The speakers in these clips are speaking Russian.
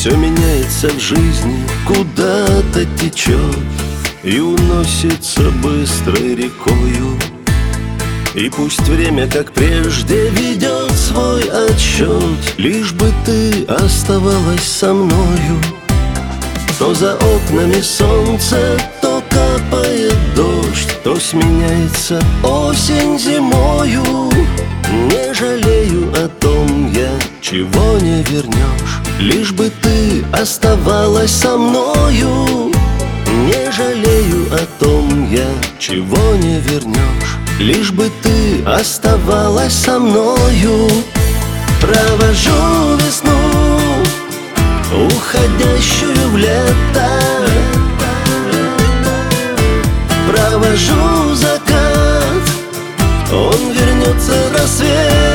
Все меняется в жизни, куда-то течет и уносится быстрой рекою. И пусть время, как прежде, ведет свой отсчет, лишь бы ты оставалась со мною. То за окнами солнце, то капает дождь, то сменяется осень зимою. Не жалею о том я, чего не вернешь, лишь бы ты оставалась со мною. Не жалею о том я, чего не вернешь, лишь бы ты оставалась со мною. Провожу весну, уходящую в лето, провожу закат, он вернется рассветом.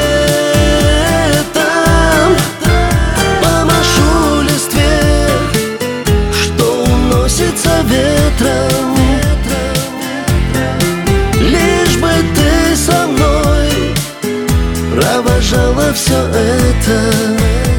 Помашу листве, что уносится ветром, лишь бы ты со мной провожала все это.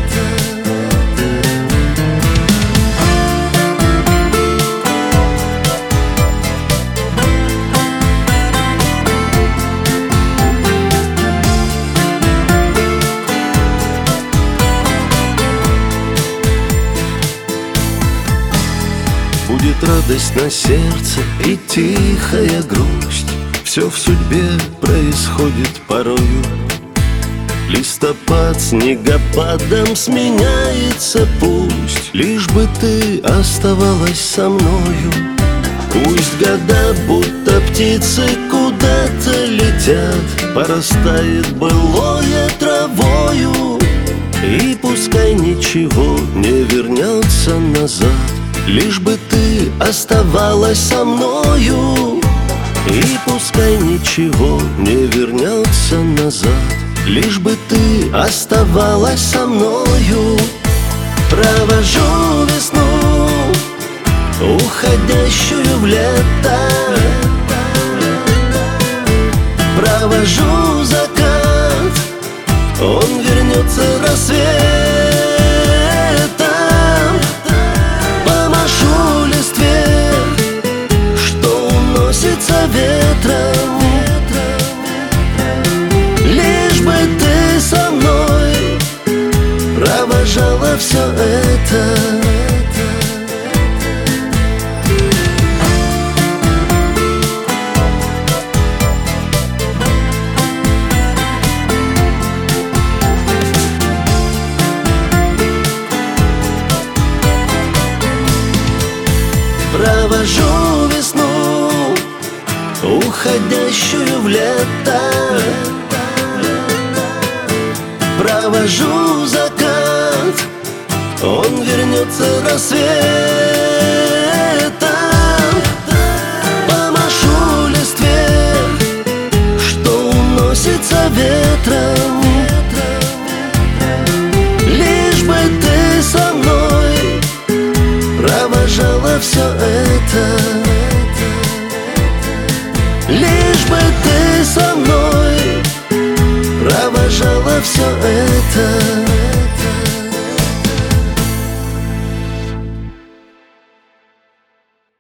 Будет радость на сердце и тихая грусть, все в судьбе происходит порою. Листопад снегопадом сменяется, пусть лишь бы ты оставалась со мною. Пусть года, будто птицы, куда-то летят, порастает былое травою. И пускай ничего не вернется назад, лишь бы ты оставалась со мною. И пускай ничего не вернется назад, лишь бы ты оставалась со мною. Провожу весну, уходящую в лето, провожу закат, он вернется рассветом. Помашу листве, что уносится ветром, лишь бы ты со мной провожала все это. Провожу весну, уходящую в лето, провожу закат, он вернется рассветом. Помашу листве, что уносится ветром, лишь бы ты со мной провожала все это. Лишь бы ты со мной провожала все это.